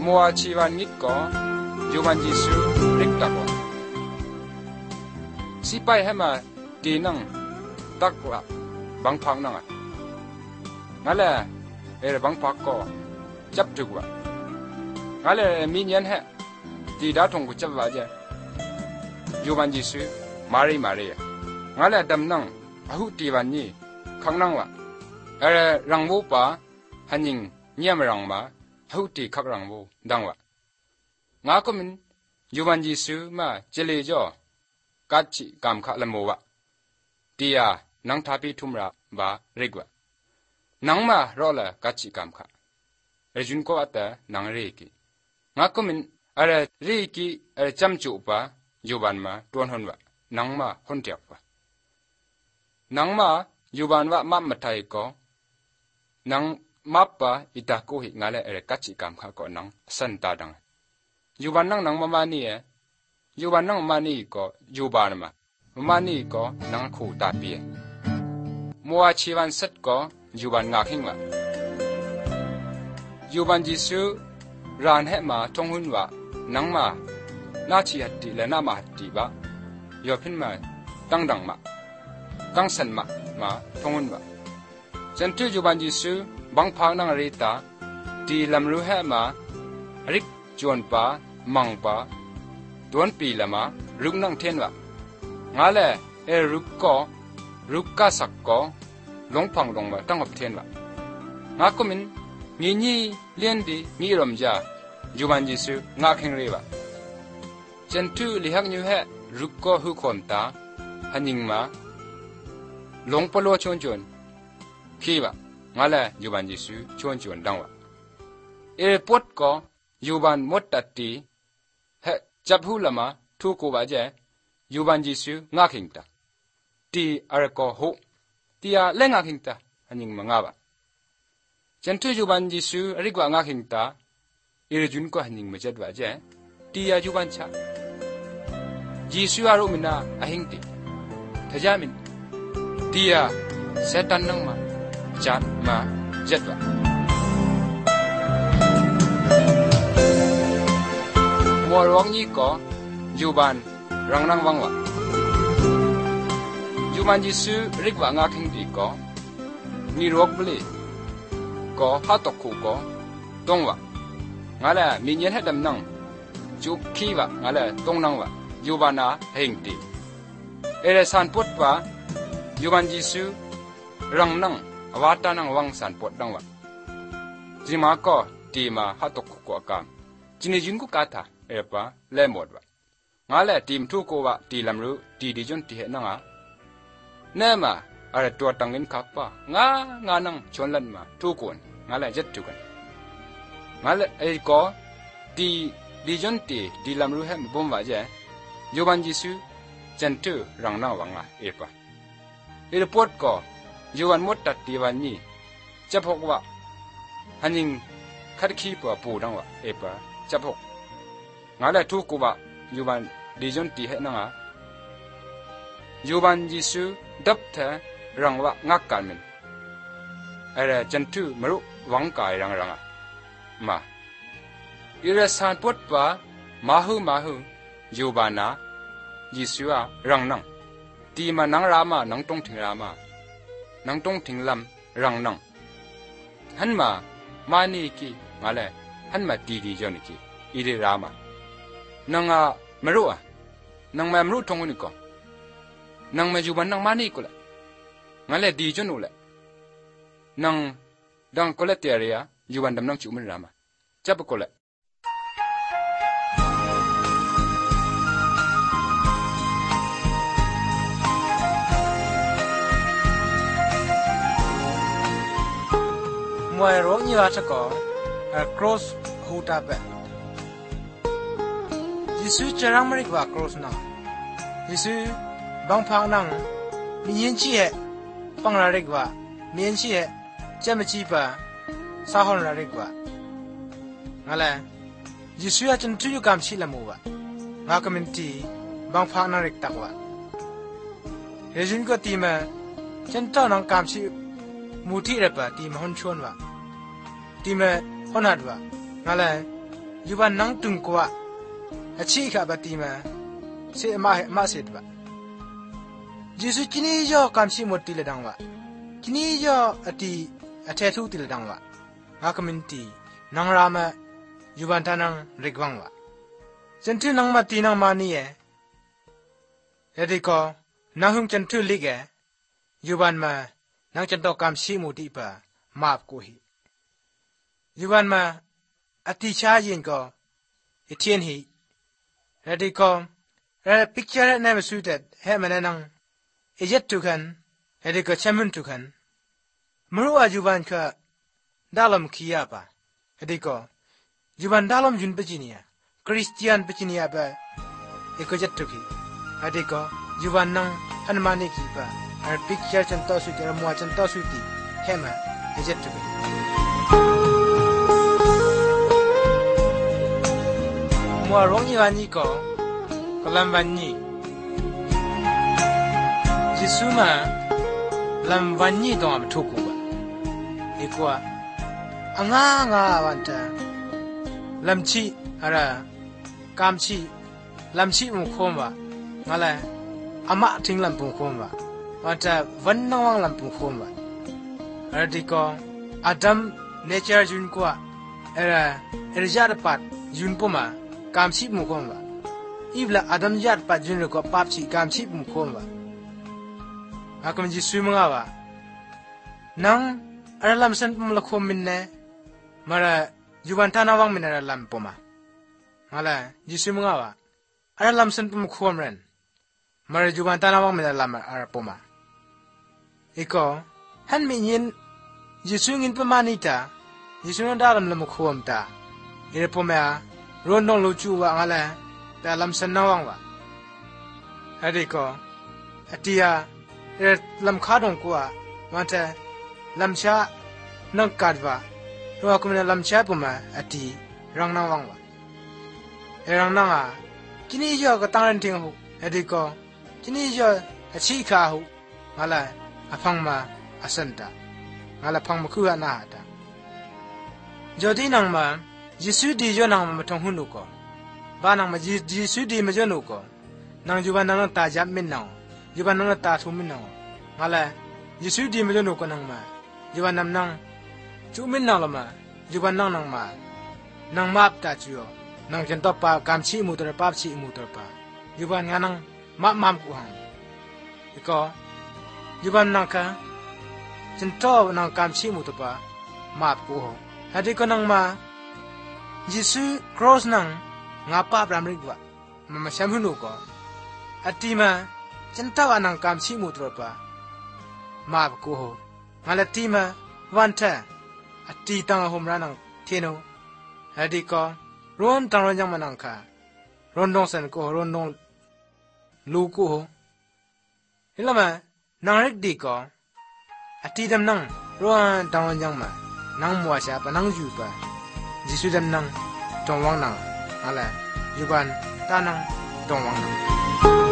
มัวชีวันนิดก็ยูวันยิสุริกตักวะสิไปให้มาดีนังตักละบังพังนังอ่ะงั้นแหละบังพักก็จับจุกวะงั้นแหละมีเงินให้ดีดาทงกุจับว่าเจ้ยูวันยิสุมารีงั้นแหละดำนังอาหุตีวันนี้ข้างนังวะรังวูปะหันยิงเงียมรังมาอาหุตีขักรังวูดังวะงาก็มันยูวันยิสุมาเจริญจ่อกัดจิกามขะละโมวะตียานังทาปีทุมระบาเริกวะนังมารอละกัดจิกามขะจุนก็อัตตะนังเรกิงาก็มันเรกิจำจุปะยูวันมาตวนหนวะนังมาหนเตียกวะนังมายูวันวะมัมไทยก็นังมับปะอิตาโกหิงาเลกัดจิกามขะก็นังสันตาดังยูวันนังมานี่ยูวันนังมานี่ก็ยูบานมานี่ก็นังคู่ตาปีมัวชีวันสัตก็ยูวันงาขิงวะยูวันจิสุรานให้มาทงหุนวะนังมานาชีหัตติและนามาหัตติบะยอพินมาตั้งดังมาตั้งสันมาทงหุนวะจันทุยูวันจิสุบังพางนังริตาตีลำรู้ให้มาริกจวนปามังปาดวนปีละมารุกนังเทนวะงาเลรุกก็รุกกาสักก็หลงพังลงมาตั้งอบเทนวะงาก็มินงี้เลี้ยนดีงี้รำจายูวันจิสุงาเข่งเรวะจันทุลิฮักยูเฮรุกก็หุกคนตาหันยิงมาหลงปลัวชวนขี้วะงาเลยูวันจิสุชวนดังวะปวดก็ยูวันมดตัดตีเฮจับหูละมาทุกคนว่าเจยูวันจิสุงาเข่งตาตีอะไรก็หูตีอะเล่งงาเข่งตาหันยิงมางาวะจันทุยูวันจิสุริกว่างาเข่งตาจุนก็หันยิงมาจัดว่าเจตีอะยูวันชาจิสุอารุมินาอะหิงตีทจามินตีอะเซตันนังมาจัดมาจัดว่ามัวร้องยี่ก็ยูบันรังนังวังวะยูบันจิสุริกว่างาเข่งตีก็นี่รอกเบลีก็ฮัตตกูก็ตงวะงาละมีเงินให้ดำนังจุกขี้วะงาละตงนังวะยูบานาเฮงตีสันปดวะยูบันจิสุรังนังอวตานังวังสันปดดังวะจิมาก็ตีมาฮัตตกูก็กามจินจิงกุกาถาปะเล่หมดวะงาละทีมทุกวะตีลำรู้ตีดิจนตีเหนังอ่ะเนื่อมาตัวตังเงินขับปะงานังชนลันมาทุกคนงาละจัดจุกันงาละก็ตีดิจนตีลำรู้ให้บุ้มว่าเจยูบันจิสุจันทุรังนาวังอ่ะปะปวดก็ยูวันมดตัดตีวันนี้จะพกว่าหันยิงคัดขี้ปะปูดังวะปะจะพกงาละทุกวะยูบันดิจนตีให้นังอ่ะยูบันจิสุดับเถรังวะงักกันมินจันทุมรุวังกายรังอ่ะมาสันปดปะมาหูยูบานายิสุอารังนังตีมานังรามานังตงถิงรามานังตงถิงลำรังนังหันมานี่กีงาเลยหันมาดีจอนี่กีอีเดรามานังมรุอ่ะนังมรุทงนี่ก็นังมายูบันนังมานี่ก็เลยงาเลยดีจนูเลยนังดังก็เลยเตียเรียยูบันดำนังจุมันรามาจับก็เลยมวยร้องยี่ว่าจะก่อcross หูตาเปยิสุจะรังไม่ได้ว่า cross นังยิสุบางพังนังมีเงินชี้เหปังอะไรกว่ามีเงินชี้เหจะไม่ชี้ป่ะสาหอนอะไรกว่างั้นแหละยิสุจะจนทุยกรรมชี้ละมัวงาคำมินตีบางพังนังเริกตักว่าเฮจุนก็ตีมาฉันเจ้านังกรรมชี้มูที่ระบาดตีมาหุ่นชวนว่าตีมาหุ่นหัดว่างั้นแหละยูบันนังตุงกว่าอาชีพบัติมาเสียมาเสียดบะยิสุกินียอกำชิมติเลดังวะกินียออติอาเททุติเลดังวะงากมินตีนังรามะยูบันทานังเรกวังวะจันทุนังมาตีนังมานีเอเอดิโกนังหุงจันทุลิกเอยูบันมานังจันโตกำชิมุติปะมาบกูฮียูบันมาอติชายินก็เอเทียนฮีเอดิโกเอพิกเจอร์เนมสุดเดเฮมันนังเอเจตุกันเอดิโกเชมุนตุกันมรู้ว่ายูบันก็ดาลมขี้ยาปะเอดิโกยูบันดาลมยุนเปจินียคริสเตียนเปจินียปะเอโกเจตุกีเอดิโกยูบันนังฮันมานิกีปะเอพิกเจอร์จันโตสุดเอมัวจันโตสุดตีเฮมันเอเจตุกีมัวร้องยี่วันนี้ก็กลัมวันนี้ยิสุมาลัมวันนี้ต้องมาทุกข์วะอีกว่าอ่างาวันเถอะลัมชีอะไรกามชีลัมชีมุขมวะงั้นแหละอามาทิ้งลัมปุ่งขมวะวันเถอะวันน้องลัมปุ่งขมวะอะไรดีก็อาดัมเนเจอร์จุนกว่าอะไรยาดปัดจุนปุ่มากามชีมุขมวะอีบละอาดัมยาดปัดจุนก็ปับชีกามชีมุขมวะอาคมจิสุมงาวะนังอารัมสันปุ่มละขมมินเน่มาระยูบันทานาวังมินอารัมปุ่มมาละจิสุมงาวะอารัมสันปุ่มขมเรนมาระยูบันทานาวังมินอารัมอาราปุ่มอีกฮันมิยินจิสุงินปุ่มมานิตาจิสุนันดารัมละมุขมตาอีระปุ่มรอนนลูจูวะงาละแต่อารัมสันนาวังวะฮะดีก็อติยาลำคาดงกัววันเถลำชานังกัดวะเราคุมเนี่ยลำชาปุ่มอติรังนังวังวะรังนังกินอีจก็ตั้งเรนทิ้งหูเอดิก็กินอีจอชีขาหูมาละอพังมาอสันตามาละพังมาคืออนาหตาจอดีนังมายิสุดีจอนังมาทงหุนุก็บ้านังมายิสุดีมาจอนุก็นังจูบันนังตาจับมินนังยูบันนังตาทุมินนังงั้นแหละยิสุดีไม่รู้นุกันนังมายูบันนำนังจูมินนังละมายูบันนังมานังมาบตาจูโอนังจันทปากามชีมุตระปาบชีมุตระปายูบันงานังมามกูหังอีกยูบันนังค่ะจันทนังกามชีมุตระปามาบกูหังฮะดีก็นังมายิสุครอสนังงาปาบรามริกวะมาเชื่อมนุก็อติมาจันทวานังกามชีมุตระปามาบกูโหมาละตีมาวันเถอะอติตังหมรานังเทโนฮะดีก็ร้อนตังร้อนยังมานังค่ะร้อนดงสันกูร้อนดงลูกูโหเห็นละมั้ยนางเล็กดีก็อติดำนังร้อนตังร้อนยังมานังมัวชาปนังยูปะจิสุดำนังตองวังนังอะไรยูบันตานังตองวังนัง